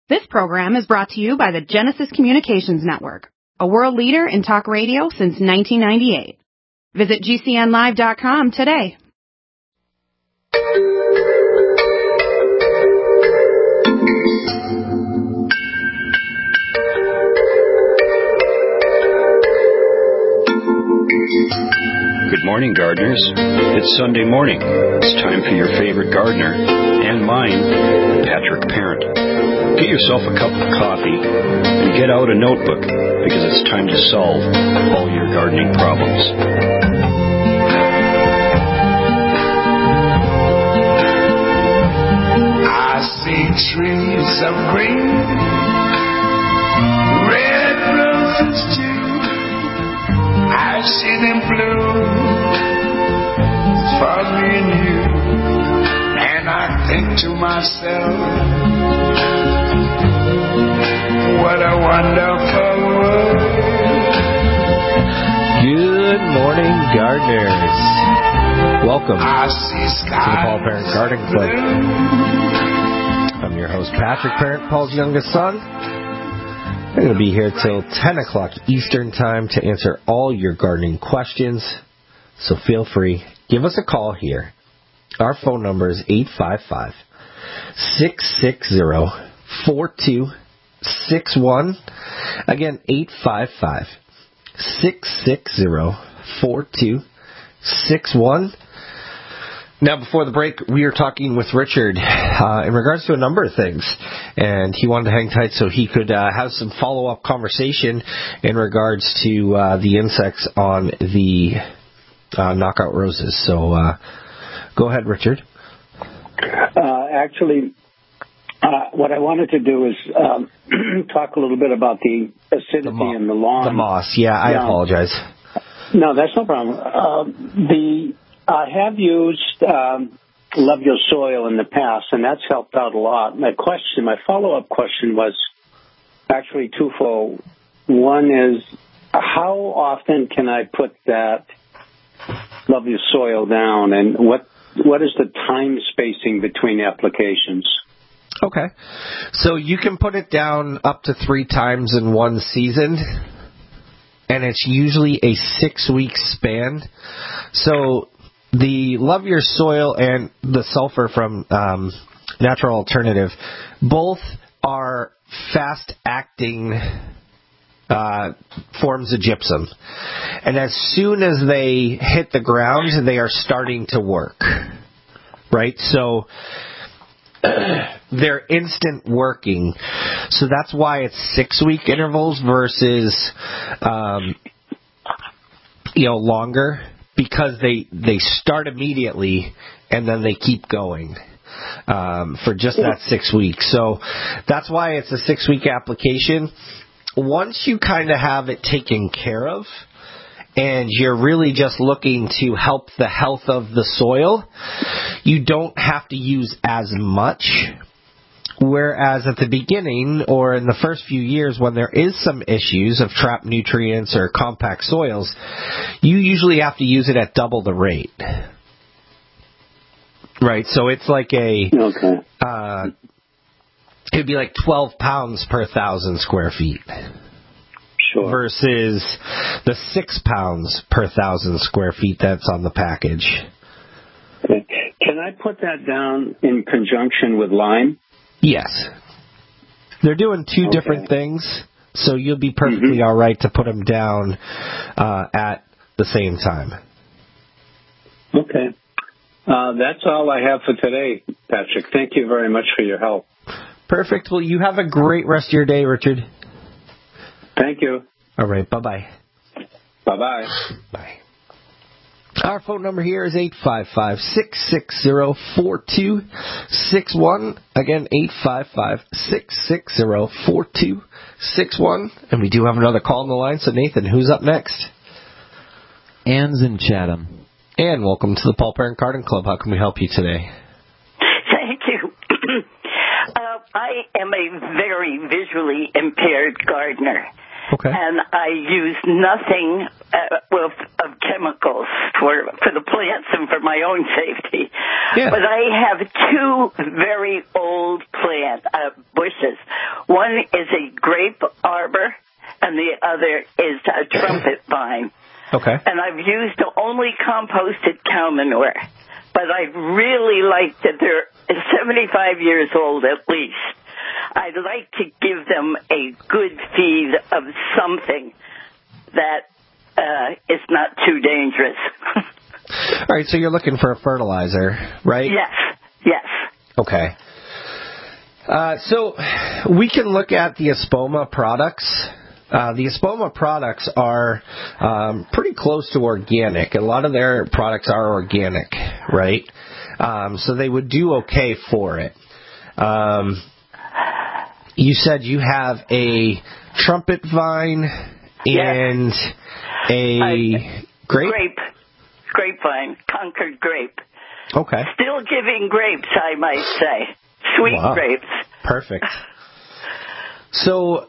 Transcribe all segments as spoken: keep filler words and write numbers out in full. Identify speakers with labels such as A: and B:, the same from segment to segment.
A: This program is brought to you by the Genesis Communications Network, a world leader in talk radio since nineteen ninety-eight. Visit G C N live dot com today.
B: Good morning, gardeners. It's Sunday morning. It's time for your favorite gardener, and mine, Patrick Parent. Get yourself a cup of coffee and get out a notebook, because it's time to solve all your gardening problems.
C: I see trees of green, red roses too. I see them blue for me and you, and I think to myself, what a wonderful world.
D: Good morning, gardeners. Welcome
C: I see
D: to the Paul Parent Garden Club.
C: blue.
D: I'm your host, Patrick Parent, Paul's youngest son. I'm going to be here till ten o'clock Eastern Time to answer all your gardening questions. So feel free, give us a call here. Our phone number is eight five five, six six zero, four two six one. Again, eight five five, six six zero, four two six one. Now, before the break, we were talking with Richard uh, in regards to a number of things, and he wanted to hang tight so he could uh, have some follow-up conversation in regards to uh, the insects on the uh, knockout roses. So, uh, go ahead, Richard.
E: Uh, actually, uh, what I wanted to do is um, talk a little bit about the acidity
D: The mo-
E: in the lawn.
D: The moss, yeah, I
E: No.
D: apologize.
E: No, that's no problem. Uh, the I have used um, Love Your Soil in the past, and that's helped out a lot. My question, my follow-up question was actually twofold. One is, how often can I put that Love Your Soil down, and what what is the time spacing between applications?
D: Okay. So you can put it down up to three times in one season, and it's usually a six-week span. So the Love Your Soil and the sulfur from um, Natural Alternative, both are fast-acting uh, forms of gypsum. And as soon as they hit the ground, they are starting to work. Right? So they're instant working. So that's why it's six-week intervals versus, um, you know, longer, because they, they start immediately and then they keep going um, for just that six weeks. So that's why it's a six-week application. Once you kind of have it taken care of, and you're really just looking to help the health of the soil, you don't have to use as much. Whereas at the beginning or in the first few years when there is some issues of trapped nutrients or compact soils, you usually have to use it at double the rate. Right, so it's like a,
E: Okay.
D: uh, it would be like twelve pounds per thousand square feet.
E: Sure.
D: Versus the six pounds per thousand square feet that's on the package.
E: Okay. Can I put that down in conjunction with lime?
D: Yes. They're doing two
E: Okay.
D: different things, so you'll be perfectly
E: Mm-hmm.
D: all right to put them down uh, at the same time.
E: Okay. Uh, that's all I have for today, Patrick. Thank you very much for your help.
D: Perfect. Well, you have a great rest of your day, Richard.
E: Thank you.
D: All right. Bye-bye.
E: Bye-bye.
D: Bye. Our phone number here is eight five five, six six zero, four two six one. Again, eight five five, six six zero, four two six one. And we do have another call on the line. So, Nathan, who's up next?
F: Ann's in Chatham.
D: Ann, welcome to the Paul Parent Garden Club. How can we help you today?
G: Thank you. uh, I am a very visually impaired gardener. Okay. And I use nothing uh, with, of chemicals for for the plants and for my own safety. Yeah. But I have two very old plant uh, bushes. One is a grape arbor, and the other is a trumpet vine.
D: Okay.
G: And I've used only composted cow manure. But I really like that they're seventy-five years old at least. I'd like to give them a good feed of something that uh, is not too dangerous.
D: All right, so you're looking for a fertilizer, right?
G: Yes, yes.
D: Okay. Uh, so we can look at the Espoma products. Uh, the Espoma products are um, pretty close to organic. A lot of their products are organic, right? Um, so they would do okay for it. Um, you said you have a trumpet vine and
G: yes.
D: a
G: uh,
D: grape?
G: Grape. Grapevine. Concord grape.
D: Okay.
G: Still giving grapes, I might say. Sweet
D: wow.
G: grapes.
D: Perfect. So...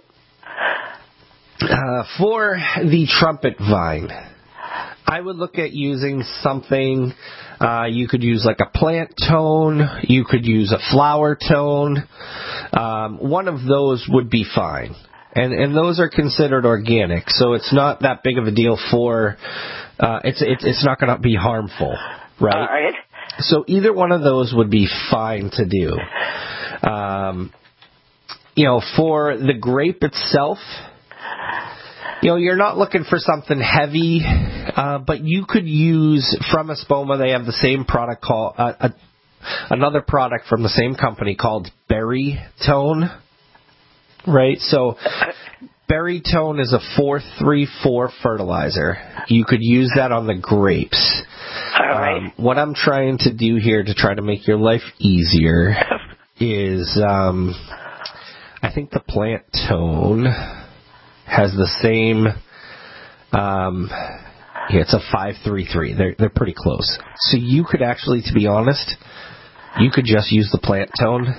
D: Uh, for the trumpet vine, I would look at using something, uh, you could use like a plant tone, you could use a flower tone, um, one of those would be fine. And, and those are considered organic, so it's not that big of a deal for, uh, it's, it's, it's not going to be harmful, right?
G: All right.
D: So either one of those would be fine to do. Um, you know, for the grape itself, you know, you're not looking for something heavy, uh, but you could use from Espoma. They have the same product called uh, a, another product from the same company called Berry Tone, right? So Berry Tone is a four three four fertilizer. You could use that on the grapes.
G: All right.
D: Um, what I'm trying to do here to try to make your life easier is, um, I think the Plant Tone has the same, um, yeah, it's a five three three. They're, they're pretty close. So you could actually, to be honest, you could just use the Plant Tone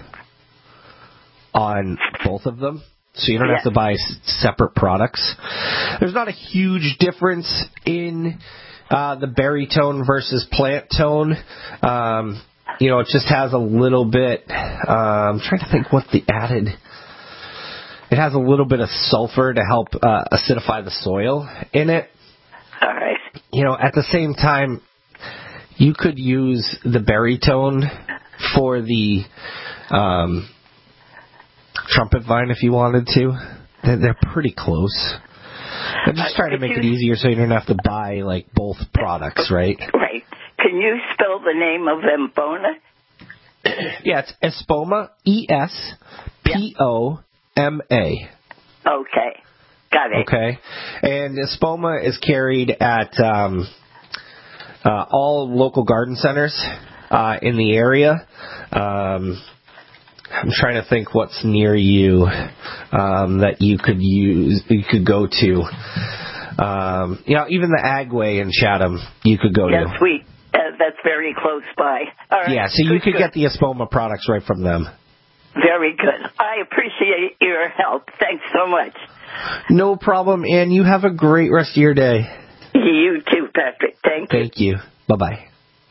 D: on both of them. So you don't yeah. have to buy s- separate products. There's not a huge difference in uh, the Berry Tone versus Plant Tone. Um, you know, it just has a little bit, uh, I'm trying to think what the added... It has a little bit of sulfur to help uh, acidify the soil in it.
G: All right.
D: You know, at the same time, you could use the Berry Tone for the um, trumpet vine if you wanted to. They're, they're pretty close. I'm just trying to make it easier so you don't have to buy, like, both products, right?
G: Right. Can you spell the name of Espoma?
D: Yeah, it's Espoma, E S P O M A.
G: Okay. Got it.
D: Okay. And Espoma is carried at um, uh, all local garden centers uh, in the area. Um, I'm trying to think what's near you um, that you could use, you could go to. Um, you know, even the Agway in Chatham, you could go
G: yeah,
D: to.
G: Yeah, sweet. Uh, that's very close by. All right.
D: Yeah, so
G: good,
D: you could
G: good.
D: get the Espoma products right from them.
G: Very good. I appreciate your help. Thanks so much.
D: No problem, and you have a great rest of your day.
G: You too, Patrick. Thank you.
D: Thank you. Bye-bye.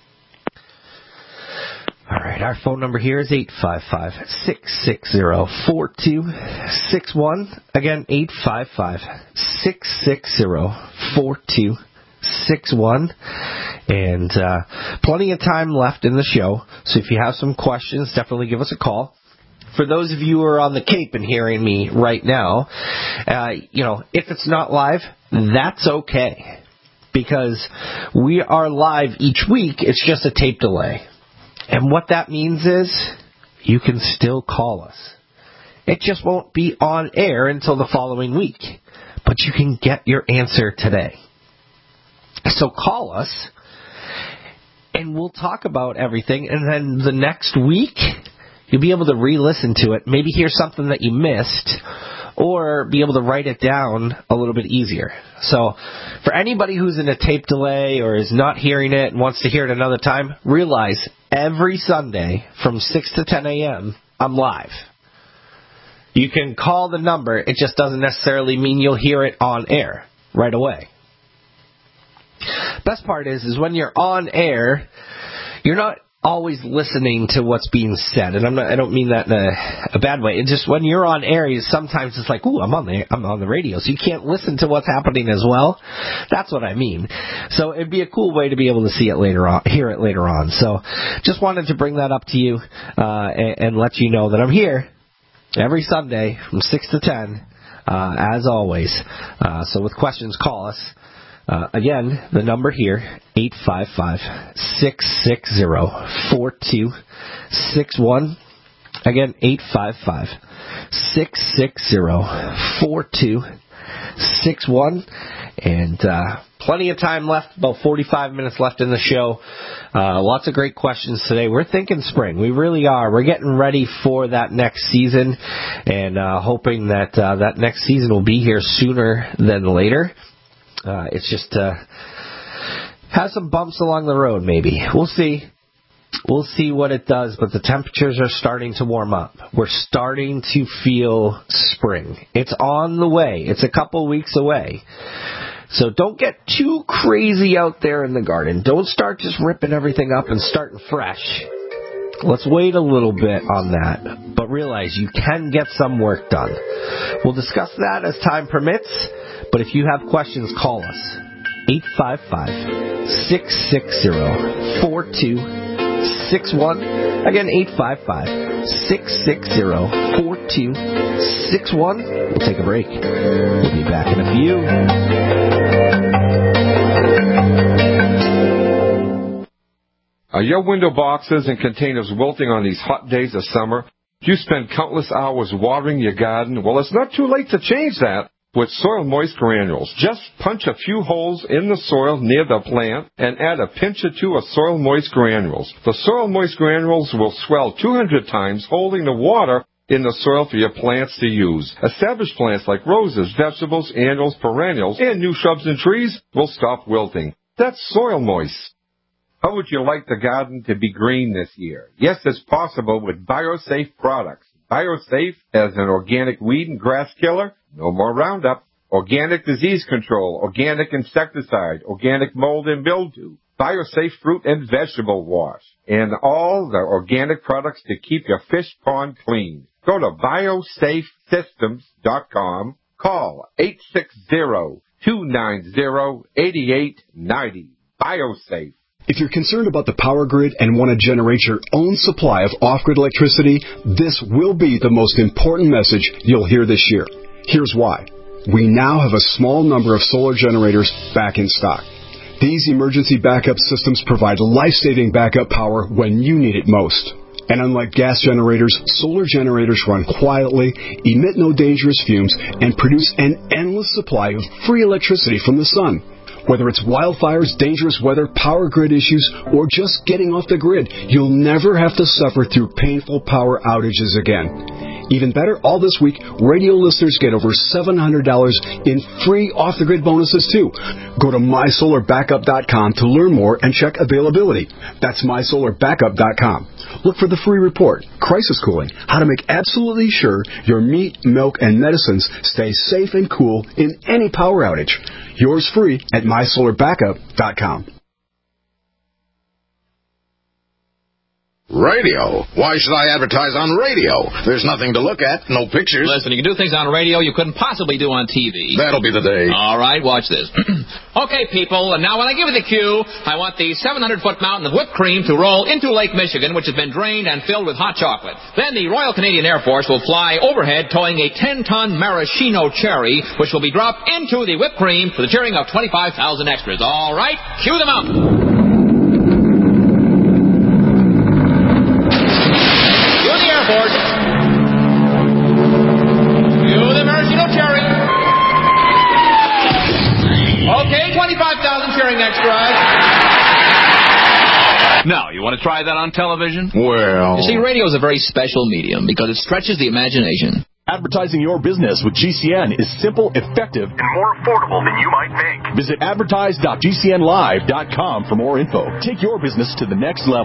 D: All right, our phone number here is eight five five, six six zero, four two six one. Again, eight five five, six six zero, four two six one. And uh, plenty of time left in the show, so if you have some questions, definitely give us a call. For those of you who are on the Cape and hearing me right now, uh, you know, if it's not live, that's okay. Because we are live each week, it's just a tape delay. And what that means is you can still call us. It just won't be on air until the following week. But you can get your answer today. So call us, and we'll talk about everything. And then the next week, you'll be able to re-listen to it, maybe hear something that you missed, or be able to write it down a little bit easier. So for anybody who's in a tape delay or is not hearing it and wants to hear it another time, realize every Sunday from six to ten a.m., I'm live. You can call the number. It just doesn't necessarily mean you'll hear it on air right away. Best part is, is when you're on air, you're not always listening to what's being said, and I'm not, I don't mean that in a, a bad way. It's just when you're on air, you, sometimes it's like, ooh, I'm on the I'm on the radio, so you can't listen to what's happening as well. That's what I mean. So it'd be a cool way to be able to see it later on, hear it later on. So just wanted to bring that up to you uh, and, and let you know that I'm here every Sunday from six to ten, uh, as always. Uh, so with questions, call us. Uh, again, the number here, eight five five, six six zero, four two six one. Again, eight five five, six six zero, four two six one. And uh, plenty of time left, about forty-five minutes left in the show. Uh, lots of great questions today. We're thinking spring. We really are. We're getting ready for that next season and uh, hoping that uh, that next season will be here sooner than later. Uh, it's just uh, has some bumps along the road, maybe. We'll see. We'll see what it does, but the temperatures are starting to warm up. We're starting to feel spring. It's on the way. It's a couple weeks away. So don't get too crazy out there in the garden. Don't start just ripping everything up and starting fresh. Let's wait a little bit on that, but realize you can get some work done. We'll discuss that as time permits, but if you have questions, call us. eight five five, six six zero, four two six one. Again, eight five five, six six zero, four two six one. We'll take a break. We'll be back in a few.
H: Are your window boxes and containers wilting on these hot days of summer? Do you spend countless hours watering your garden? Well, it's not too late to change that with Soil Moist Granules. Just punch a few holes in the soil near the plant and add a pinch or two of Soil Moist Granules. The Soil Moist Granules will swell two hundred times, holding the water in the soil for your plants to use. Established plants like roses, vegetables, annuals, perennials, and new shrubs and trees will stop wilting. That's Soil Moist. How would you like the garden to be green this year? Yes, it's possible with BioSafe products. BioSafe as an organic weed and grass killer, no more Roundup, organic disease control, organic insecticide, organic mold and mildew, BioSafe fruit and vegetable wash, and all the organic products to keep your fish pond clean. Go to biosafe systems dot com. Call eight six zero, two nine zero, eight eight nine zero. BioSafe.
I: If you're concerned about the power grid and want to generate your own supply of off-grid electricity, this will be the most important message you'll hear this year. Here's why. We now have a small number of solar generators back in stock. These emergency backup systems provide life-saving backup power when you need it most. And unlike gas generators, solar generators run quietly, emit no dangerous fumes, and produce an endless supply of free electricity from the sun. Whether it's wildfires, dangerous weather, power grid issues, or just getting off the grid, you'll never have to suffer through painful power outages again. Even better, all this week, radio listeners get over seven hundred dollars in free off-the-grid bonuses, too. Go to my solar backup dot com to learn more and check availability. That's my solar backup dot com. Look for the free report, Crisis Cooling, how to make absolutely sure your meat, milk, and medicines stay safe and cool in any power outage. Yours free at my solar backup dot com.
J: Radio? Why should I advertise on radio? There's nothing to look at, no pictures.
K: Listen, you can do things on radio you couldn't possibly do on T V.
J: That'll be the day.
K: All right, watch this. Okay, people, and now when I give you the cue, I want the seven hundred foot mountain of whipped cream to roll into Lake Michigan, which has been drained and filled with hot chocolate. Then the Royal Canadian Air Force will fly overhead towing a ten ton maraschino cherry, which will be dropped into the whipped cream for the cheering of twenty-five thousand extras. All right, cue the mountain. twenty-five thousand cheering extras.
L: Now, you want to try that on television?
J: Well...
K: You see, radio is a very special medium because it stretches the imagination.
M: Advertising your business with G C N is simple, effective,
N: and more affordable than you might think.
M: Visit advertise dot g c n live dot com for more info. Take your business to the next level.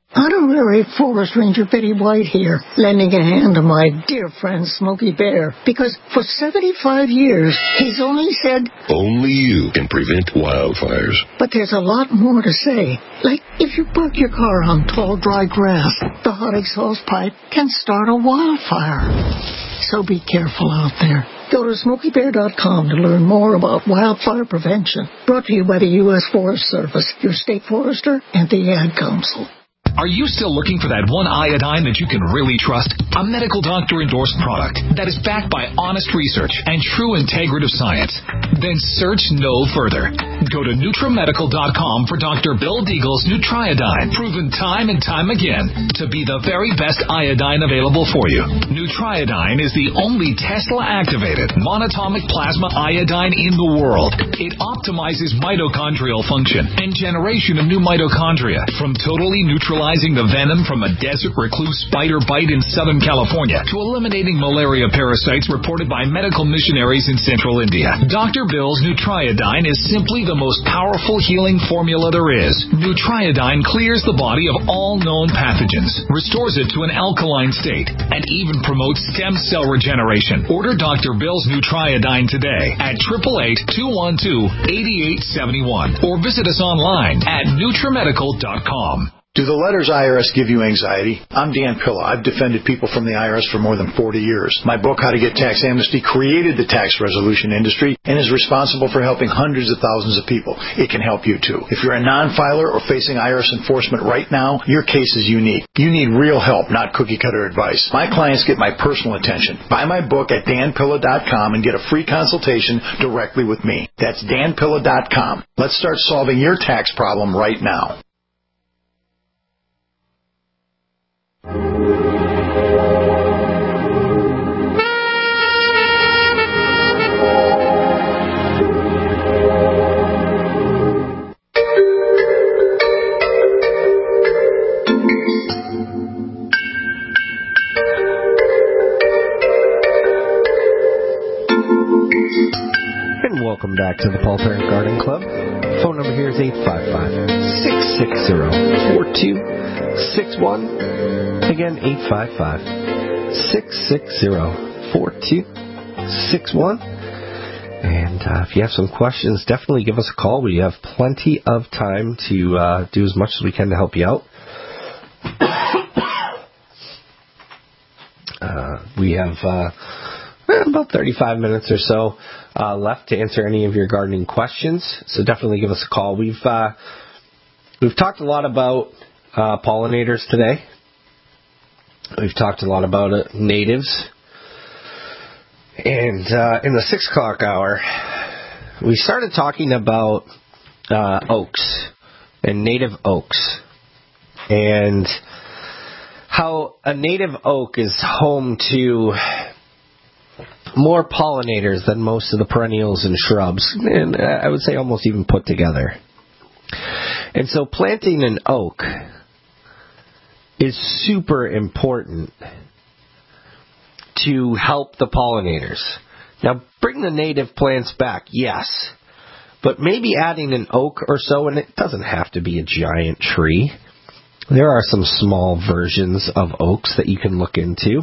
O: Honorary Forest Ranger Betty White here, lending a hand to my dear friend Smokey Bear, because for seventy-five years, he's only said,
P: only you can prevent wildfires.
O: But there's a lot more to say. Like, if you park your car on tall, dry grass, the hot exhaust pipe can start a wildfire. So be careful out there. Go to smokey bear dot com to learn more about wildfire prevention. Brought to you by the U S Forest Service, your state forester, and the Ad Council.
Q: Are you still looking for that one iodine that you can really trust? A medical doctor-endorsed product that is backed by honest research and true integrative science? Then search no further. Go to nutramedical dot com for Doctor Bill Deagle's Nutriodine, proven time and time again to be the very best iodine available for you. Nutriodine is the only Tesla-activated monatomic plasma iodine in the world. It optimizes mitochondrial function and generation of new mitochondria from totally neutralizing the venom from a desert recluse spider bite in Southern California to eliminating malaria parasites reported by medical missionaries in central India. Doctor Bill's Nutriodine is simply the most powerful healing formula there is. Nutriodine clears the body of all known pathogens, restores it to an alkaline state, and even promotes stem cell regeneration. Order Doctor Bill's Nutriodine today at eight eight eight, two one two, eight eight seven one or visit us online at nutramedical dot com.
R: Do the letters I R S give you anxiety? I'm Dan Pilla. I've defended people from the I R S for more than forty years. My book, How to Get Tax Amnesty, created the tax resolution industry and is responsible for helping hundreds of thousands of people. It can help you, too. If you're a non-filer or facing I R S enforcement right now, your case is unique. You need real help, not cookie-cutter advice. My clients get my personal attention. Buy my book at dan pilla dot com and get a free consultation directly with me. That's dan pilla dot com. Let's start solving your tax problem right now.
D: Welcome back to the Paul Parent Garden Club. Phone number here is eight five five, six six zero, four two six one. Again, eight five five, six six zero, four two six one. And uh, if you have some questions, definitely give us a call. We have plenty of time to uh, do as much as we can to help you out. uh, we have uh, about thirty-five minutes or so Uh, left to answer any of your gardening questions, so definitely give us a call. We've uh, we've talked a lot about uh, pollinators today. We've talked a lot about uh, natives, and uh, in the six o'clock hour, we started talking about uh, oaks and native oaks, and how a native oak is home to more pollinators than most of the perennials and shrubs, and I would say almost even put together. And so planting an oak is super important to help the pollinators. Now, bring the native plants back, yes, but maybe adding an oak or so, and it doesn't have to be a giant tree. There are some small versions of oaks that you can look into.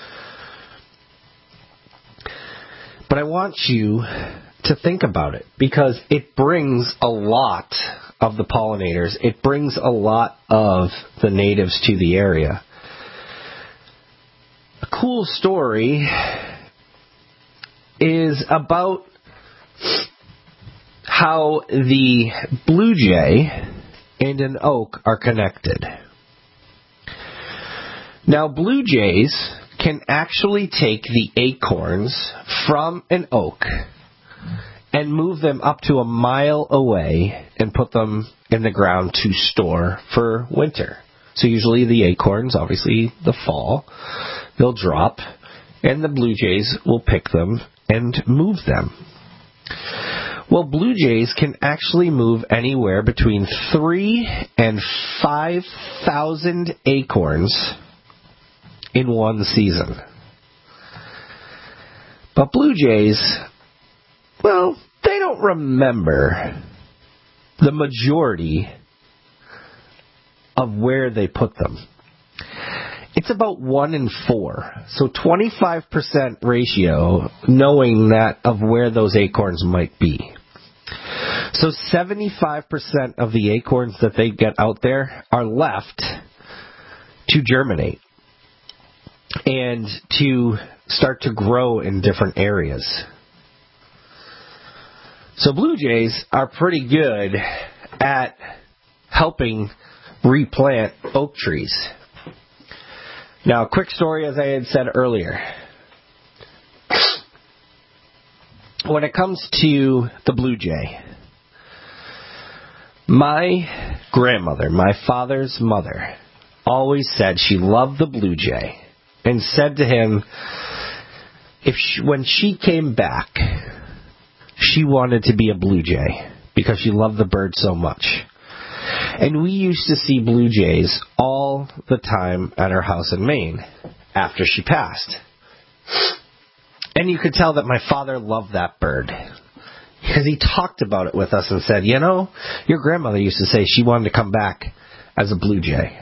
D: But I want you to think about it, because it brings a lot of the pollinators. It brings a lot of the natives to the area. A cool story is about how the blue jay and an oak are connected. Now, blue jays can actually take the acorns from an oak and move them up to a mile away and put them in the ground to store for winter. So usually the acorns, obviously the fall, they'll drop, and the blue jays will pick them and move them. Well, blue jays can actually move anywhere between three and five thousand acorns in one season. But blue jays, well, they don't remember the majority of where they put them. It's about one in four. So twenty-five percent ratio knowing that of where those acorns might be. So seventy-five percent of the acorns that they get out there are left to germinate and to start to grow in different areas. So blue jays are pretty good at helping replant oak trees. Now, a quick story, as I had said earlier. When it comes to the blue jay, my grandmother, my father's mother, always said she loved the blue jay and said to him, if she, when she came back, she wanted to be a blue jay because she loved the bird so much. And we used to see blue jays all the time at her house in Maine after she passed. And you could tell that my father loved that bird because he talked about it with us and said, you know, your grandmother used to say she wanted to come back as a blue jay.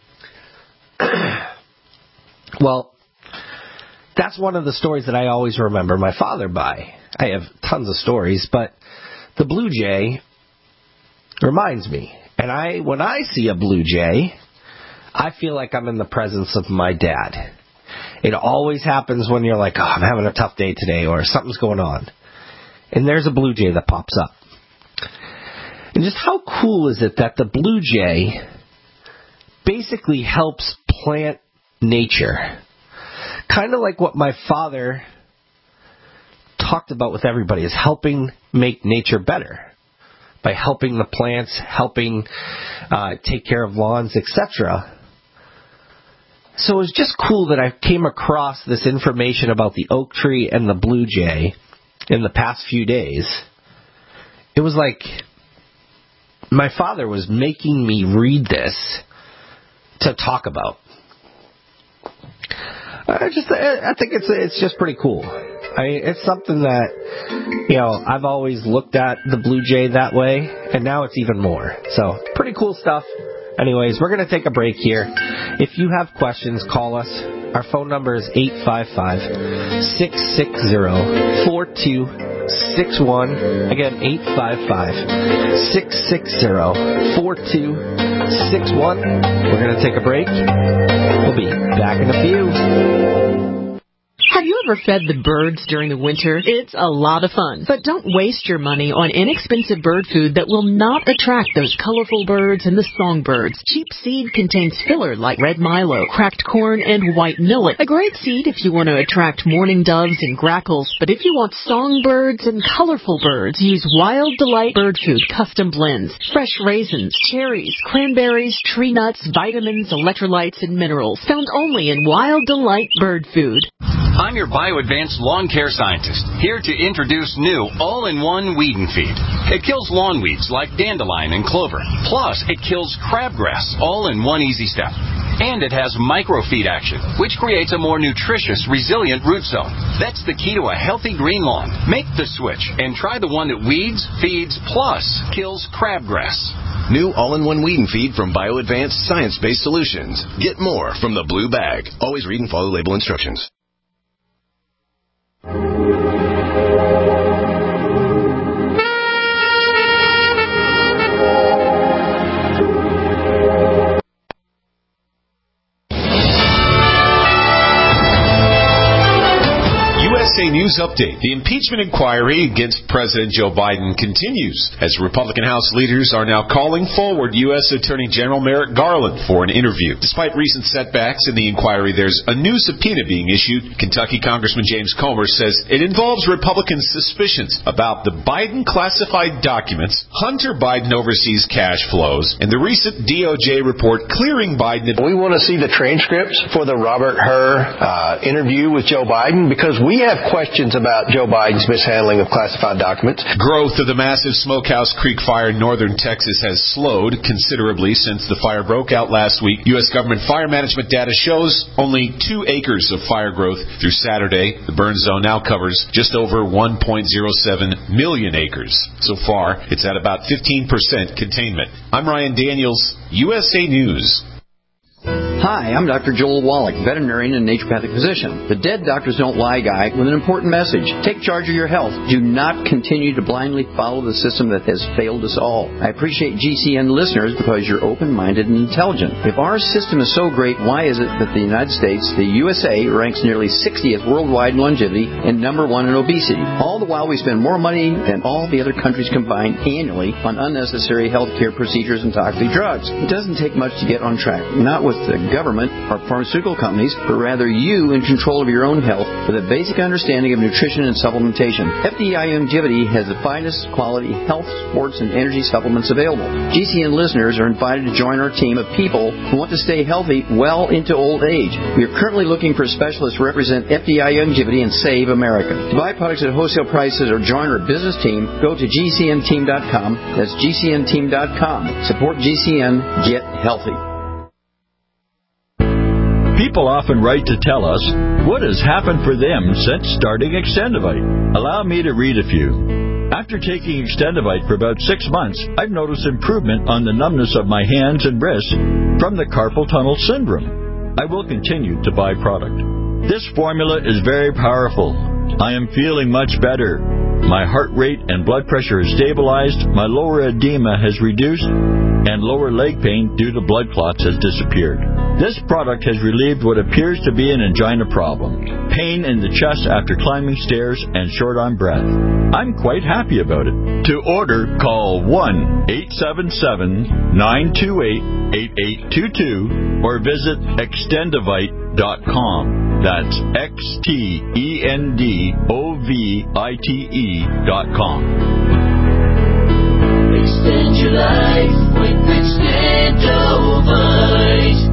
D: Well, that's one of the stories that I always remember my father by. I have tons of stories, but the blue jay reminds me. And I, when I see a blue jay, I feel like I'm in the presence of my dad. It always happens when you're like, oh, I'm having a tough day today, or something's going on. And there's a blue jay that pops up. And just how cool is it that the blue jay basically helps plant nature? Kind of like what my father talked about with everybody, is helping make nature better. By helping the plants, helping uh, take care of lawns, et cetera. So it was just cool that I came across this information about the oak tree and the blue jay in the past few days. It was like my father was making me read this to talk about. I just, I think it's it's just pretty cool. I mean, it's something that, you know, I've always looked at the blue jay that way, and now it's even more. So, pretty cool stuff. Anyways, we're going to take a break here. If you have questions, call us. Our phone number is eight five five, six six zero, four two six one. Again, eight five five, six six zero, four two six one. We're going to take a break. We'll be back in a few.
S: Have you ever fed the birds during the winter? It's a lot of fun. But don't waste your money on inexpensive bird food that will not attract those colorful birds and the songbirds. Cheap seed contains filler like red milo, cracked corn, and white millet. A great seed if you want to attract mourning doves and grackles. But if you want songbirds and colorful birds, use Wild Delight Bird Food Custom Blends. Fresh raisins, cherries, cranberries, tree nuts, vitamins, electrolytes, and minerals. Found only in Wild Delight Bird Food.
T: I'm your BioAdvanced lawn care scientist, here to introduce new all-in-one weed and feed. It kills lawn weeds like dandelion and clover. Plus, it kills crabgrass, all in one easy step. And it has microfeed action, which creates a more nutritious, resilient root zone. That's the key to a healthy green lawn. Make the switch and try the one that weeds, feeds, plus kills crabgrass.
P: New all-in-one weed and feed from BioAdvanced science-based solutions. Get more from the blue bag. Always read and follow label instructions.
U: U S A News Update. The impeachment inquiry against President Joe Biden continues as Republican House leaders are now calling forward U S Attorney General Merrick Garland for an interview. Despite recent setbacks in the inquiry, there's a new subpoena being issued. Kentucky Congressman James Comer says it involves Republican suspicions about the Biden classified documents, Hunter Biden overseas cash flows, and the recent D O J report clearing Biden.
V: We want to see the transcripts for the Robert Hur uh, interview with Joe Biden because we have
A: questions about Joe Biden's mishandling of classified documents.
U: Growth of the massive Smokehouse Creek fire in northern Texas has slowed considerably since the fire broke out last week. U S government fire management data shows only two acres of fire growth through Saturday. The burn zone now covers just over one point zero seven million acres. So far, it's at about fifteen percent containment. I'm Ryan Daniels, U S A News.
V: Hi, I'm Doctor Joel Wallach, veterinarian and naturopathic physician. The Dead Doctors Don't Lie guy with an important message. Take charge of your health. Do not continue to blindly follow the system that has failed us all. I appreciate G C N listeners because you're open-minded and intelligent. If our system is so great, why is it that the United States, the U S A, ranks nearly sixtieth worldwide in longevity and number one in obesity? All the while we spend more money than all the other countries combined annually on unnecessary health care procedures and toxic drugs. It doesn't take much to get on track. Not with the government or pharmaceutical companies, but rather you in control of your own health with a basic understanding of nutrition and supplementation. F D I Longevity has the finest quality health, sports, and energy supplements available. G C N listeners are invited to join our team of people who want to stay healthy well into old age. We are currently looking for specialists to represent F D I Longevity and Save America. To buy products at wholesale prices or join our business team, go to G C N team dot com. That's G C N team dot com. Support G C N. Get healthy.
W: People often write to tell us what has happened for them since starting Extendivite. Allow me to read a few. After taking Extendivite for about six months, I've noticed improvement on the numbness of my hands and wrists from the carpal tunnel syndrome. I will continue to buy product. This formula is very powerful. I am feeling much better. My heart rate and blood pressure has stabilized, my lower edema has reduced, and lower leg pain due to blood clots has disappeared. This product has relieved what appears to be an angina problem, pain in the chest after climbing stairs, and short on breath. I'm quite happy about it. To order, call one eight seven seven, nine two eight, eight eight two two or visit extendivite dot com. That's X T E N D O V I T E dot com.
X: Extend your life with Extendivite.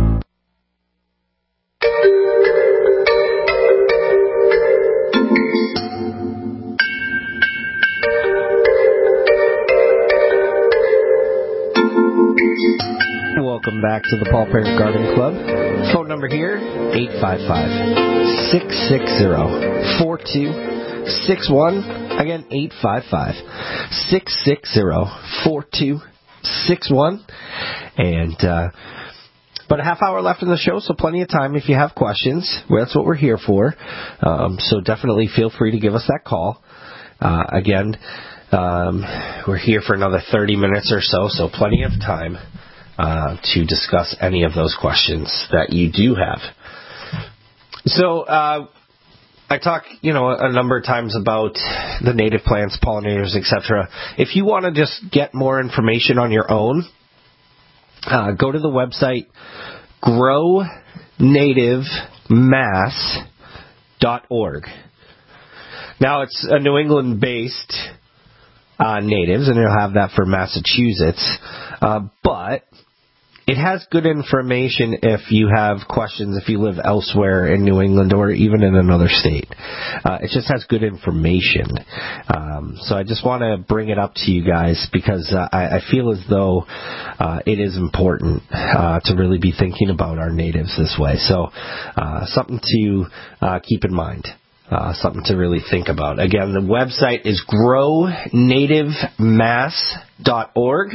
D: Welcome back to the Paul Parent Garden Club. Phone number here, eight five five, six six zero, four two six one. Again, eight five five, six six zero, four two six one. And, uh, about a half hour left in the show, so plenty of time if you have questions. Well, that's what we're here for. Um, so definitely feel free to give us that call. Uh, again, um, we're here for another thirty minutes or so, so plenty of time uh, to discuss any of those questions that you do have. So, uh, I talk, you know, a number of times about the native plants, pollinators, et cetera. If you want to just get more information on your own, uh, go to the website grow native mass dot org. Now, it's a New England-based uh, natives, and it'll have that for Massachusetts, uh, but it has good information if you have questions, if you live elsewhere in New England or even in another state. Uh, it just has good information. Um, so I just want to bring it up to you guys because uh, I, I feel as though uh, it is important uh, to really be thinking about our natives this way. So uh, something to uh, keep in mind. Uh, something to really think about. Again, the website is grow native mass dot org.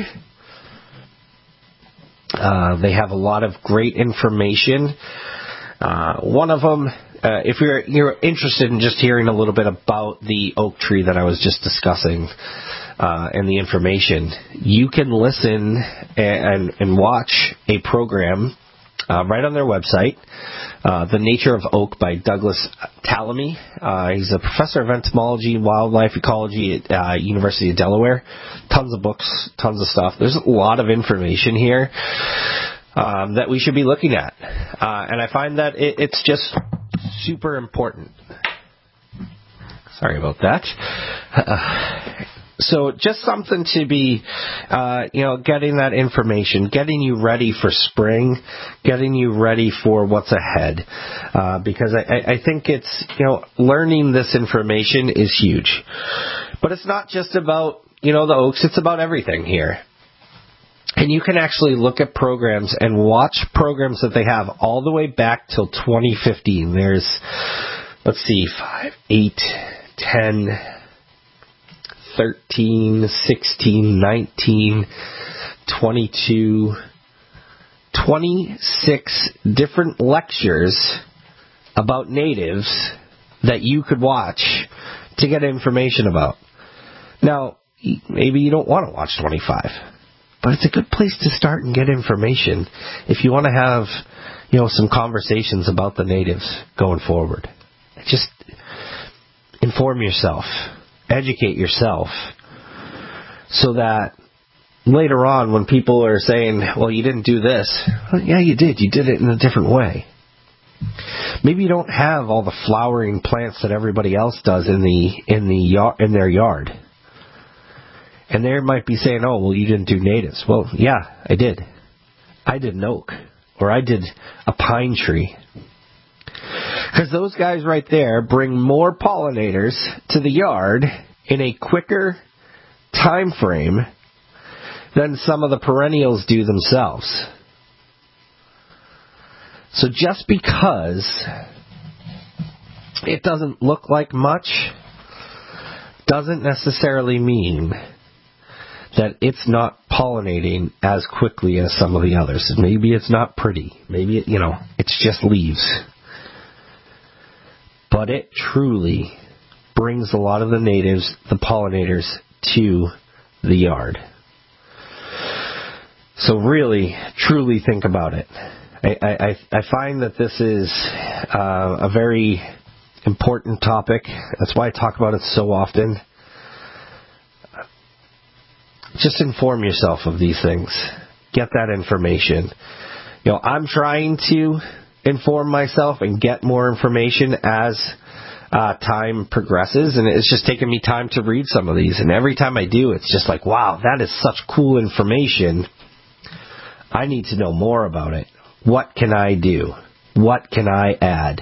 D: Uh, they have a lot of great information. Uh, one of them, uh, if you're you're interested in just hearing a little bit about the oak tree that I was just discussing uh, and the information, you can listen and, and watch a program uh, right on their website, uh, The Nature of Oak by Douglas Tallamy. Uh, he's a professor of entomology and wildlife ecology at uh, University of Delaware. Tons of books, tons of stuff. There's a lot of information here um, that we should be looking at. Uh, and I find that it, it's just super important. Sorry about that. Uh, So just something to be, uh, you know, getting that information, getting you ready for spring, getting you ready for what's ahead. Uh, because I, I think it's, you know, learning this information is huge. But it's not just about, you know, the Oaks, it's about everything here. And you can actually look at programs and watch programs that they have all the way back till twenty fifteen. There's, let's see, five, eight, ten, thirteen, sixteen, nineteen, twenty-two, twenty-six different lectures about natives that you could watch to get information about. Now, maybe you don't want to watch twenty-five, but it's a good place to start and get information if you want to have, you know, some conversations about the natives going forward. Just inform yourself. Educate yourself so that later on when people are saying, well, you didn't do this. Well, yeah, you did. You did it in a different way. Maybe you don't have all the flowering plants that everybody else does in the in the yard, in their yard. And they might be saying, oh, well, you didn't do natives. Well, yeah, I did. I did an oak, or I did a pine tree. Because those guys right there bring more pollinators to the yard in a quicker time frame than some of the perennials do themselves. So just because it doesn't look like much doesn't necessarily mean that it's not pollinating as quickly as some of the others. Maybe it's not pretty. Maybe, it, you know, it's just leaves. But it truly brings a lot of the natives, the pollinators, to the yard. So really, truly think about it. I, I, I find that this is uh, a very important topic. That's why I talk about it so often. Just inform yourself of these things. Get that information. You know, I'm trying to inform myself and get more information as uh, time progresses, and it's just taken me time to read some of these. And every time I do, it's just like, wow, that is such cool information. I need to know more about it. What can I do? What can I add?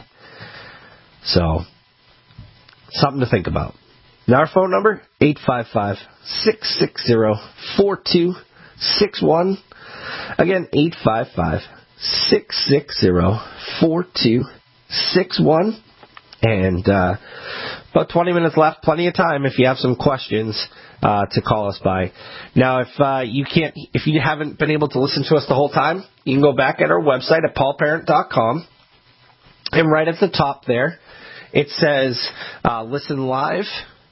D: So, something to think about. Now our phone number, eight five five, six six zero, four two six one. Again, eight five five, six six zero, four two six one. And uh, about twenty minutes left, plenty of time if you have some questions uh, to call us by. Now, if uh, you can't, if you haven't been able to listen to us the whole time, you can go back at our website at paul parent dot com, and right at the top there, it says uh, listen live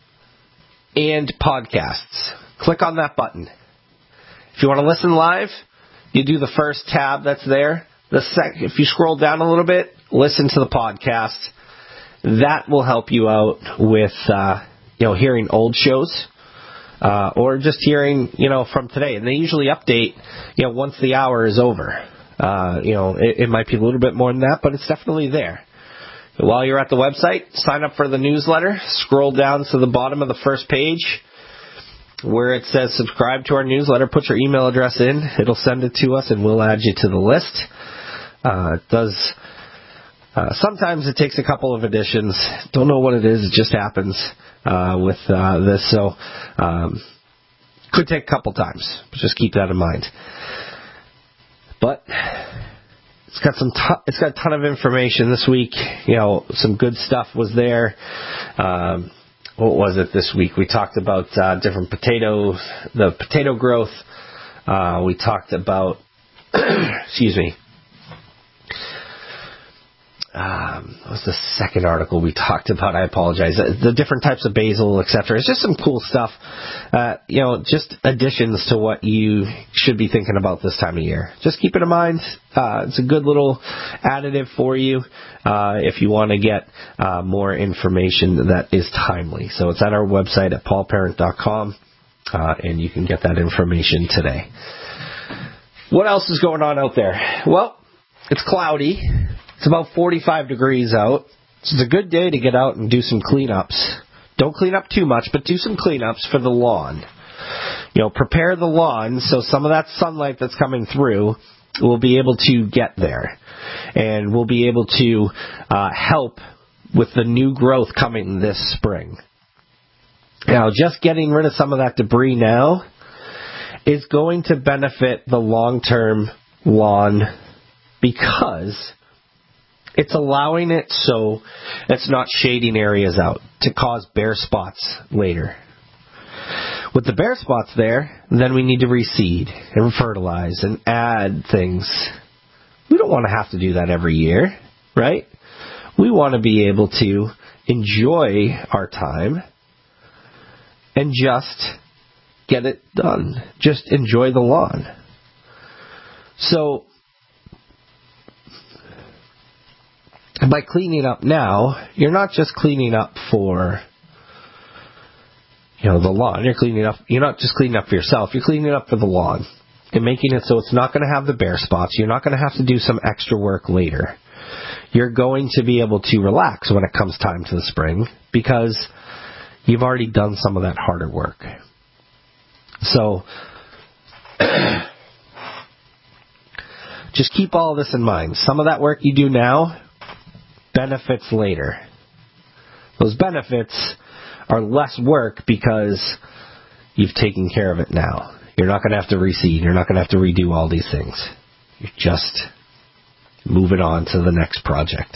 D: and podcasts. Click on that button. If you want to listen live, you do the first tab that's there. The sec- if you scroll down a little bit, listen to the podcast. That will help you out with uh, you know, hearing old shows uh, or just hearing, you know, from today. And they usually update, you know, once the hour is over. Uh, you know, it, it might be a little bit more than that, but it's definitely there. While you're at the website, sign up for the newsletter. Scroll down to the bottom of the first page where it says subscribe to our newsletter. Put your email address in. It'll send it to us, and we'll add you to the list. Uh, it does. Uh, sometimes it takes a couple of editions. Don't know what it is. It just happens uh, with uh, this. So um, could take a couple times. Just keep that in mind. But It's got some. T- it's got a ton of information this week. You know, some good stuff was there. Um, what was it this week? We talked about uh, different potato, the potato growth. Uh, we talked about, excuse me. Um, what was the second article we talked about? I apologize. The different types of basil, et cetera. It's just some cool stuff. Uh, you know, just additions to what you should be thinking about this time of year. Just keep it in mind. Uh, it's a good little additive for you uh, if you want to get uh, more information that is timely. So it's at our website at paul parent dot com, uh, and you can get that information today. What else is going on out there? Well, it's cloudy. It's about forty-five degrees out. So it's a good day to get out and do some cleanups. Don't clean up too much, but do some cleanups for the lawn. You know, prepare the lawn so some of that sunlight that's coming through will be able to get there. And will be able to uh, help with the new growth coming this spring. Now, just getting rid of some of that debris now is going to benefit the long-term lawn because it's allowing it so it's not shading areas out to cause bare spots later. With the bare spots there, then we need to reseed and fertilize and add things. We don't want to have to do that every year, right? We want to be able to enjoy our time and just get it done. Just enjoy the lawn. So, by cleaning up now, you're not just cleaning up for, you know, the lawn. You're cleaning up. You're not just cleaning up for yourself. You're cleaning up for the lawn and making it so it's not going to have the bare spots. You're not going to have to do some extra work later. You're going to be able to relax when it comes time to the spring because you've already done some of that harder work. So, just keep all of this in mind. Some of that work you do now benefits later. Those benefits are less work because you've taken care of it now. You're not going to have to reseed. You're not going to have to redo all these things. You're just moving on to the next project.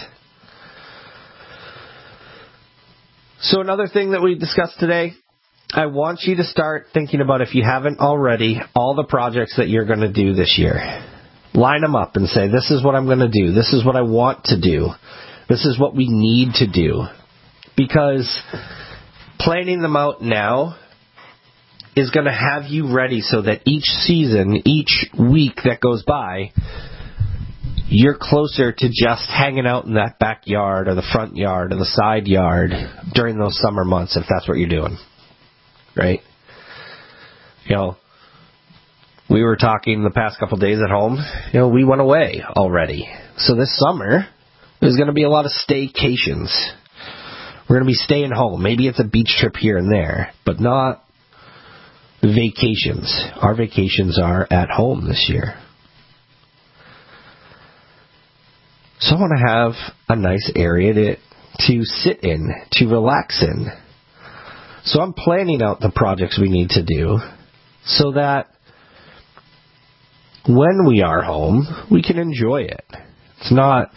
D: So another thing that we discussed today, I want you to start thinking about, if you haven't already, all the projects that you're going to do this year. Line them up and say, this is what I'm going to do. This is what I want to do. This is what we need to do. Because planning them out now is going to have you ready so that each season, each week that goes by, you're closer to just hanging out in that backyard or the front yard or the side yard during those summer months, if that's what you're doing. Right? You know, we were talking the past couple days at home. You know, we went away already. So this summer, there's going to be a lot of staycations. We're going to be staying home. Maybe it's a beach trip here and there, but not vacations. Our vacations are at home this year. So I want to have a nice area to, to sit in, to relax in. So I'm planning out the projects we need to do so that when we are home, we can enjoy it. It's not,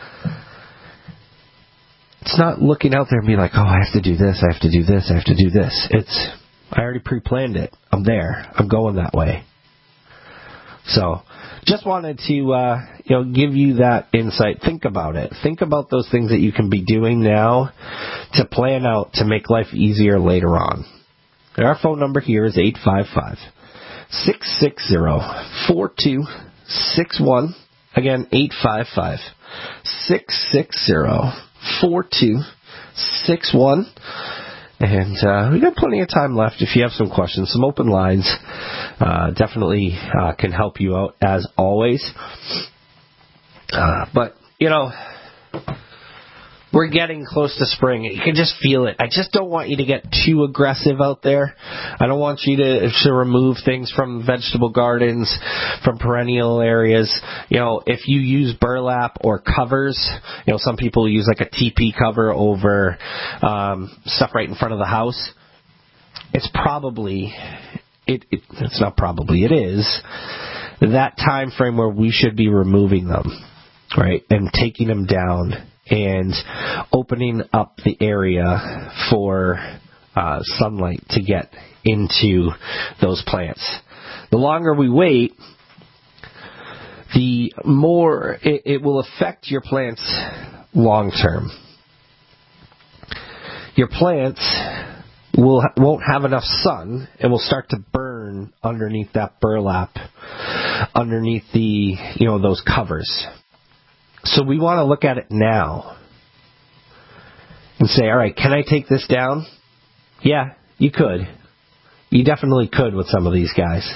D: it's not looking out there and being like, oh, I have to do this, I have to do this, I have to do this. It's, I already pre-planned it. I'm there. I'm going that way. So, just wanted to, uh, you know, give you that insight. Think about it. Think about those things that you can be doing now to plan out to make life easier later on. And our phone number here is eight five five, six six zero, four two six one. Again, eight five five, six six zero, four two six one. And uh, we got plenty of time left if you have some questions. Some open lines uh, definitely uh, can help you out, as always. Uh, but, you know, we're getting close to spring. You can just feel it. I just don't want you to get too aggressive out there. I don't want you to, to remove things from vegetable gardens, from perennial areas. You know, if you use burlap or covers, you know, some people use like a T P cover over um, stuff right in front of the house. It's probably, it, it it's not probably, it is that time frame where we should be removing them, right, and taking them down and opening up the area for uh, sunlight to get into those plants. The longer we wait, the more it, it will affect your plants long term. Your plants will won't have enough sun and will start to burn underneath that burlap, underneath the, you know, those covers. So we want to look at it now and say, all right, can I take this down? Yeah, you could. You definitely could with some of these guys.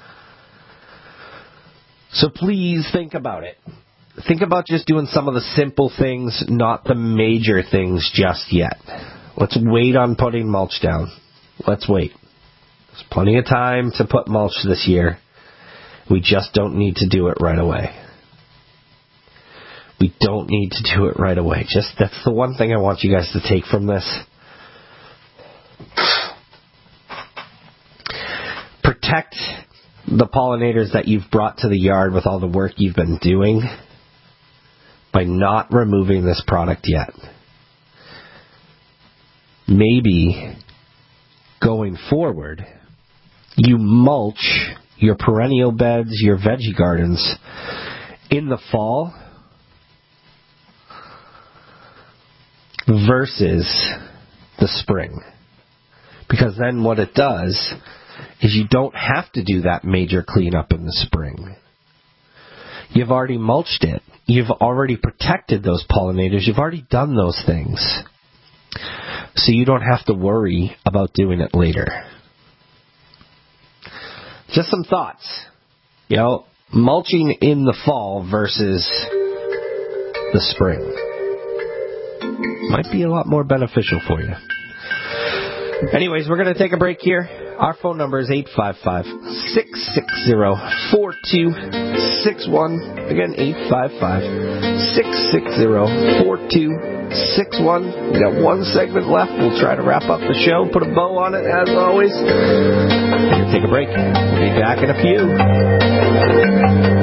D: So please think about it. Think about just doing some of the simple things, not the major things just yet. Let's wait on putting mulch down. Let's wait. There's plenty of time to put mulch this year. We just don't need to do it right away. We don't need to do it right away. Just that's the one thing I want you guys to take from this. Protect the pollinators that you've brought to the yard with all the work you've been doing by not removing this product yet. Maybe going forward, you mulch your perennial beds, your veggie gardens in the fall versus the spring. Because then what it does is you don't have to do that major cleanup in the spring. You've already mulched it. You've already protected those pollinators. You've already done those things. So you don't have to worry about doing it later. Just some thoughts. You know, mulching in the fall versus the spring might be a lot more beneficial for you. Anyways, we're going to take a break here. Our phone number is eight five five, six six zero, four two six one. Again, eight five five, six six zero, four two six one. We got one segment left. We'll try to wrap up the show, put a bow on it, as always. We're going to take a break. We'll be back in a few.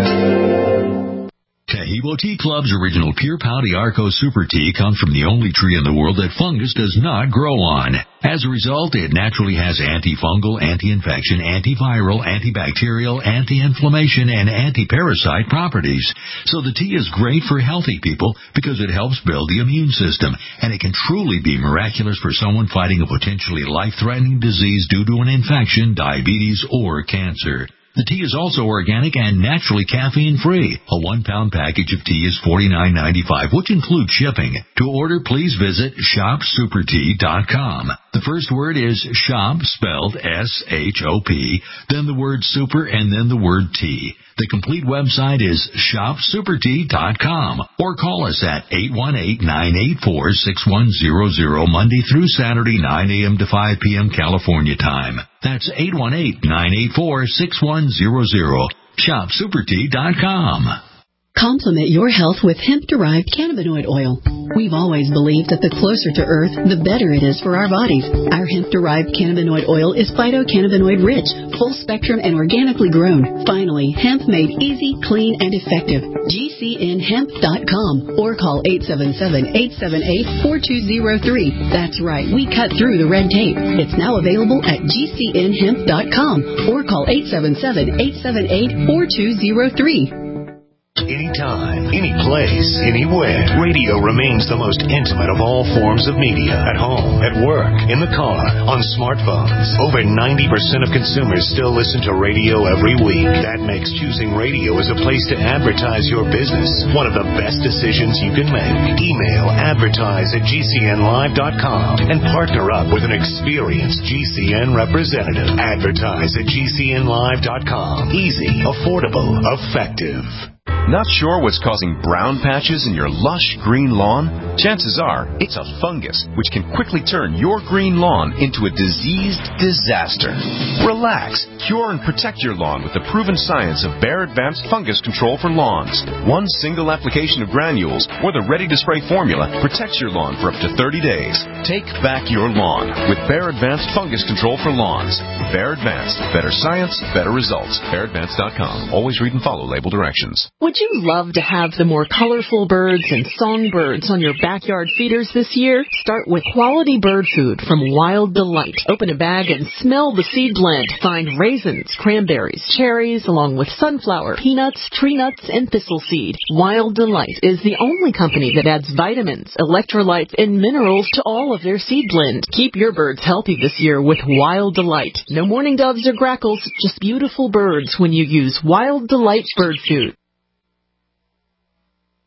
B: Taheebo Tea Club's original Pure Pouty Arco Super Tea comes from the only tree in the world that fungus does not grow on. As a result, it naturally has antifungal, anti-infection, antiviral, antibacterial, anti-inflammation, and anti-parasite properties. So the tea is great for healthy people because it helps build the immune system, and it can truly be miraculous for someone fighting a potentially life-threatening disease due to an infection, diabetes, or cancer. The tea is also organic and naturally caffeine-free. A one-pound package of tea is forty-nine ninety-five, which includes shipping. To order, please visit shop super tea dot com. The first word is shop, spelled S H O P, then the word super, and then the word tea. The complete website is shop super tea dot com, or call us at eight one eight, nine eight four, six one zero zero, Monday through Saturday, nine a.m. to five p.m. California time. That's eight one eight, nine eight four, six one zero zero. shop super tea dot com.
C: Complement your health with hemp-derived cannabinoid oil. We've always believed that the closer to Earth, the better it is for our bodies. Our hemp-derived cannabinoid oil is phytocannabinoid-rich, full-spectrum, and organically grown. Finally, hemp made easy, clean, and effective. G C N hemp dot com or call eight seven seven, eight seven eight, four two zero three. That's right, we cut through the red tape. It's now available at G C N hemp dot com or call eight seven seven, eight seven eight, four two zero three.
E: Anytime, any place, anywhere. Radio remains the most intimate of all forms of media. At home, at work, in the car, on smartphones. Over ninety percent of consumers still listen to radio every week. That makes choosing radio as a place to advertise your business one of the best decisions you can make. Email advertise at G C N live dot com and partner up with an experienced G C N representative. Advertise at G C N live dot com. Easy, affordable, effective.
F: Not sure what's causing brown patches in your lush green lawn? Chances are it's a fungus, which can quickly turn your green lawn into a diseased disaster. Relax, cure and protect your lawn with the proven science of Bayer Advanced Fungus Control for Lawns. One single application of granules or the ready-to-spray formula protects your lawn for up to thirty days. Take back your lawn with Bayer Advanced Fungus Control for Lawns. Bayer Advanced. Better science, better results. Bayer Advanced dot com. Always read and follow label directions.
S: Would you love to have the more colorful birds and songbirds on your backyard feeders this year? Start with quality bird food from Wild Delight. Open a bag and smell the seed blend. Find raisins, cranberries, cherries, along with sunflower, peanuts, tree nuts, and thistle seed. Wild Delight is the only company that adds vitamins, electrolytes, and minerals to all of their seed blend. Keep your birds healthy this year with Wild Delight. No mourning doves or grackles, just beautiful birds when you use Wild Delight bird food.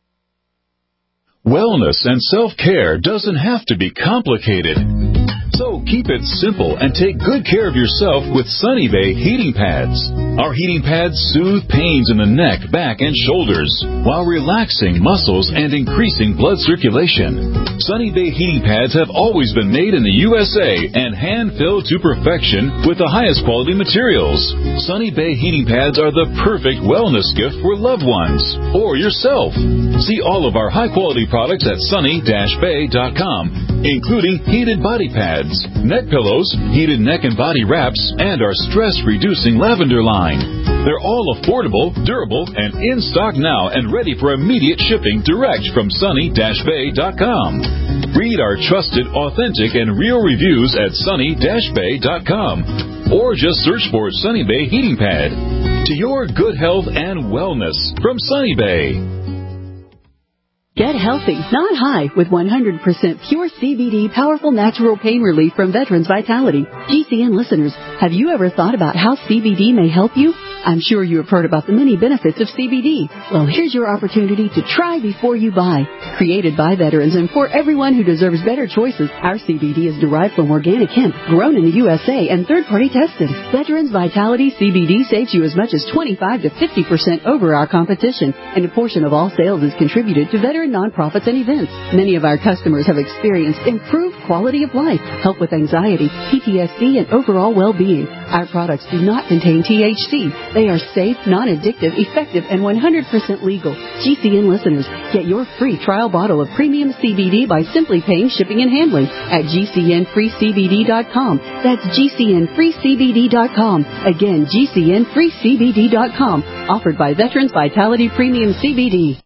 W: Wellness and self-care doesn't have to be complicated. So
G: So keep it simple and take good care of yourself with Sunny Bay heating pads. Our heating pads soothe pains in the neck, back, and shoulders while relaxing muscles and increasing blood circulation. Sunny Bay heating pads have always been made in the U S A and hand-filled to perfection with the highest quality materials. Sunny Bay heating pads are the perfect wellness gift for loved ones or yourself. See all of our high-quality products at sunny dash bay dot com, including heated body pads, neck pillows, heated neck and body wraps, and our stress-reducing lavender line. They're all affordable, durable, and in stock now and ready for immediate shipping direct from sunny dash bay dot com. Read our trusted, authentic, and real reviews at sunny dash bay dot com or just search for Sunny Bay Heating Pad. To your good health and wellness from Sunny Bay.
C: Get healthy, not high, with one hundred percent pure C B D powerful natural pain relief from Veterans Vitality. G C N listeners, have you ever thought about how C B D may help you? I'm sure you have heard about the many benefits of C B D. Well, here's your opportunity to try before you buy. Created by veterans and for everyone who deserves better choices, our C B D is derived from organic hemp, grown in the U S A and third-party tested. Veterans Vitality C B D saves you as much as twenty-five to fifty percent over our competition, and a portion of all sales is contributed to veteran nonprofits and events. Many of our customers have experienced improved quality of life, help with anxiety, P T S D, and overall well-being. Our products do not contain T H C. They are safe, non-addictive, effective, and one hundred percent legal. G C N listeners, get your free trial bottle of premium C B D by simply paying shipping and handling at G C N free C B D dot com. That's G C N free C B D dot com. Again, G C N free C B D dot com. Offered by Veterans Vitality Premium C B D.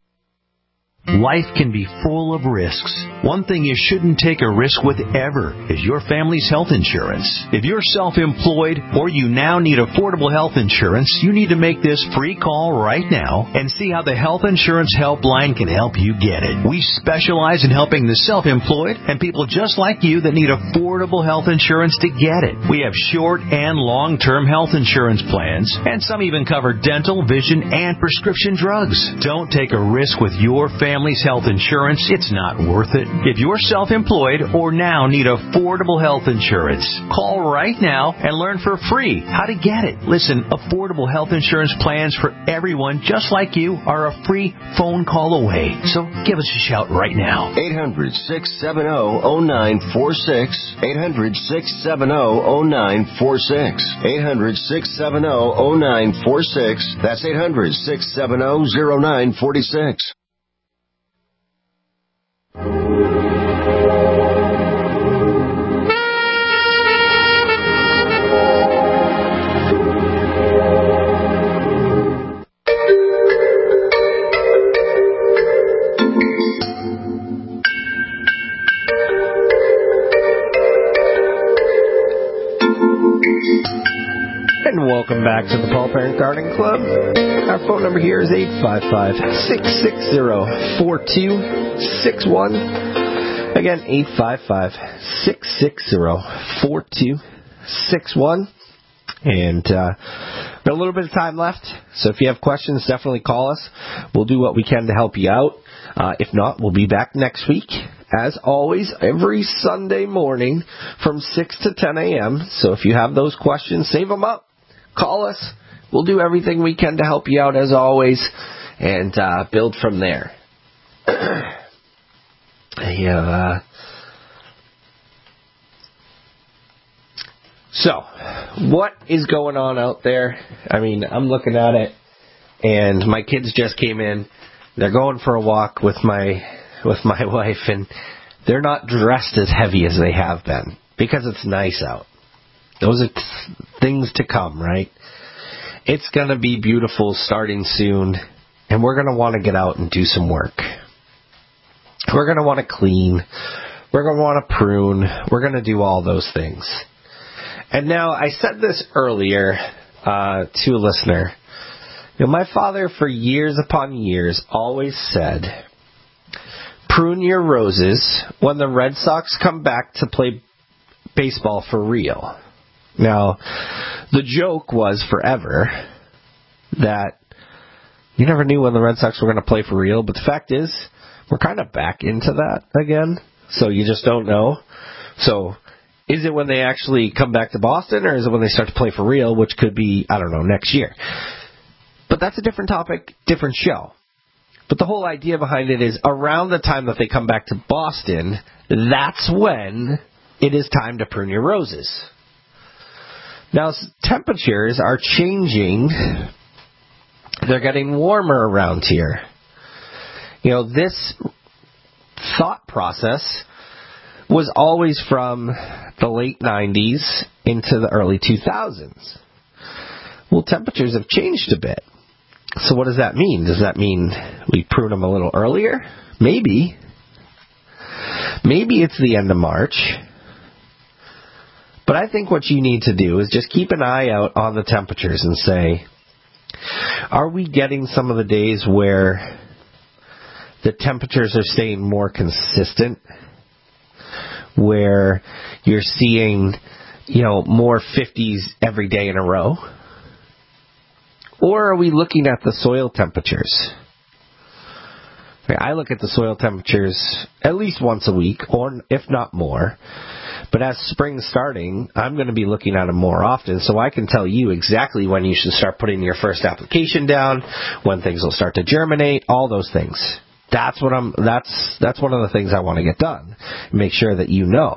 H: Life can be full of risks. One thing you shouldn't take a risk with ever is your family's health insurance. If you're self-employed or you now need affordable health insurance, you need to make this free call right now and see how the Health Insurance Helpline can help you get it. We specialize in helping the self-employed and people just like you that need affordable health insurance to get it. We have short and long-term health insurance plans, and some even cover dental, vision, and prescription drugs. Don't take a risk with your family. Family's health insurance, it's not worth it. If you're self-employed or now need affordable health insurance, call right now and learn for free how to get it. Listen, affordable health insurance plans for everyone just like you are a free phone call away. So give us a shout right now.
I: eight hundred, six seven zero, zero nine four six. eight hundred, six seven zero, zero nine four six. eight hundred, six seven zero, zero nine four six. That's eight hundred, six seven zero, zero nine four six.
D: And welcome back to the Paul Parent Garden Club. Our phone number here is eight five five, six six zero, four two six one. Again, eight five five, six six zero, four two six one. And uh, got a little bit of time left, so if you have questions, definitely call us. We'll do what we can to help you out. Uh, if not, we'll be back next week. As always, every Sunday morning from six to ten a.m. So if you have those questions, save them up. Call us. We'll do everything we can to help you out as always and uh, build from there. yeah, uh, so, what is going on out there? I mean, I'm looking at it, and my kids just came in. They're going for a walk with my with my wife, and they're not dressed as heavy as they have been because it's nice out. Those are t- things to come, right? It's going to be beautiful starting soon, and we're going to want to get out and do some work. We're going to want to clean. We're going to want to prune. We're going to do all those things. And now, I said this earlier uh, to a listener. You know, my father, for years upon years, always said, prune your roses when the Red Sox come back to play baseball for real. Now, the joke was forever that you never knew when the Red Sox were going to play for real, but the fact is, we're kind of back into that again, so you just don't know. So, Is it when they actually come back to Boston, or is it when they start to play for real, which could be, I don't know, next year? But that's a different topic, different show. But the whole idea behind it is around the time that they come back to Boston, that's when it is time to prune your roses. Now, temperatures are changing. They're getting warmer around here. You know, this thought process was always from the late nineties into the early two thousands. Well, temperatures have changed a bit. So what does that mean? Does that mean we prune them a little earlier? Maybe. Maybe it's the end of March. But I think what you need to do is just keep an eye out on the temperatures and say, are we getting some of the days where the temperatures are staying more consistent, where you're seeing, you know, more fifties every day in a row? Or are we looking at the soil temperatures? I look at the soil temperatures at least once a week, or if not more. But as spring's starting, I'm going to be looking at them more often, so I can tell you exactly when you should start putting your first application down, when things will start to germinate, all those things. That's what I'm. That's that's one of the things I want to get done. Make sure that you know.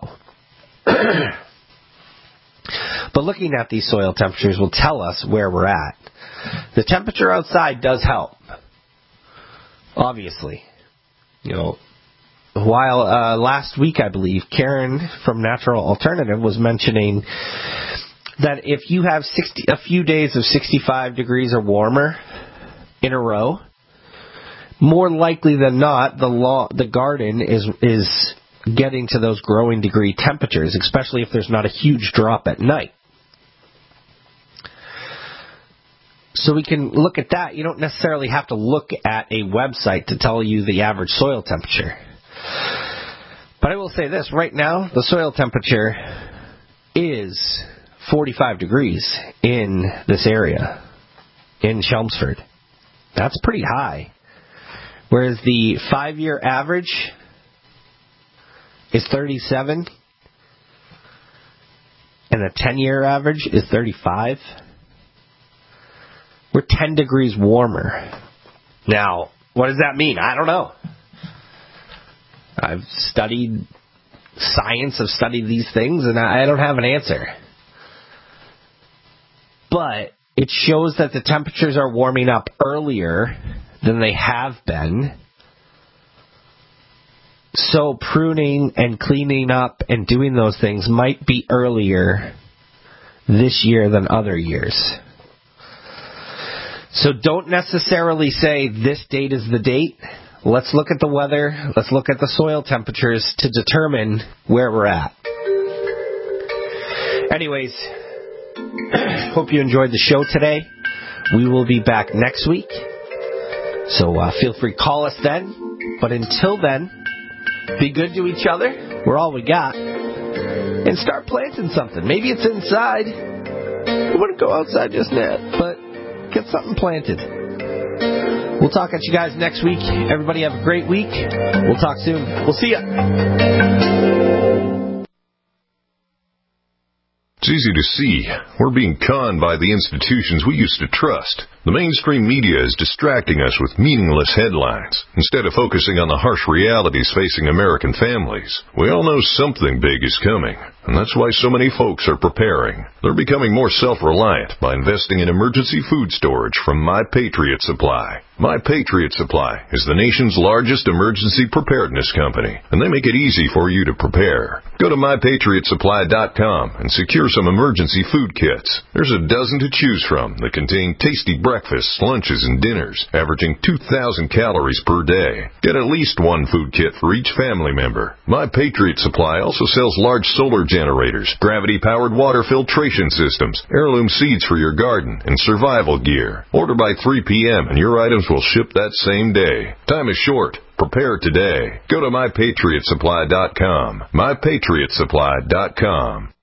D: But looking at these soil temperatures will tell us where we're at. The temperature outside does help. Obviously, you know. While uh, last week, I believe, Karen from Natural Alternative was mentioning that if you have sixty, a few days of sixty-five degrees or warmer in a row, more likely than not, the law, the garden is is getting to those growing degree temperatures, especially if there's not a huge drop at night. So we can look at that. You don't necessarily have to look at a website to tell you the average soil temperature. But I will say this, right now, the soil temperature is forty-five degrees in this area, in Chelmsford. That's pretty high. Whereas the five-year average is thirty-seven, and the ten-year average is thirty-five. We're ten degrees warmer. Now, what does that mean? I don't know. I've studied science, I've studied these things, and I don't have an answer. But it shows that the temperatures are warming up earlier than they have been. So pruning and cleaning up and doing those things might be earlier this year than other years. So don't necessarily say this date is the date. Let's look at the weather. Let's look at the soil temperatures to determine where we're at. Anyways, hope you enjoyed the show today. We will be back next week. So uh, feel free to call us then. But until then, be good to each other. We're all we got. And start planting something. Maybe it's inside. I wouldn't go outside just yet, but get something planted. We'll talk at you guys next week. Everybody have a great week. We'll talk soon. We'll see ya.
J: It's easy to see. We're being conned by the institutions we used to trust. The mainstream media is distracting us with meaningless headlines instead of focusing on the harsh realities facing American families. We all know something big is coming, and that's why so many folks are preparing. They're becoming more self-reliant by investing in emergency food storage from My Patriot Supply. My Patriot Supply is the nation's largest emergency preparedness company, and they make it easy for you to prepare. Go to my patriot supply dot com and secure some emergency food kits. There's a dozen to choose from that contain tasty breakfasts, lunches, and dinners, averaging two thousand calories per day. Get at least one food kit for each family member. My Patriot Supply also sells large solar generators, gravity-powered water filtration systems, heirloom seeds for your garden, and survival gear. Order by three p.m. and your items will ship that same day. Time is short. Prepare today. Go to my patriot supply dot com. my patriot supply dot com.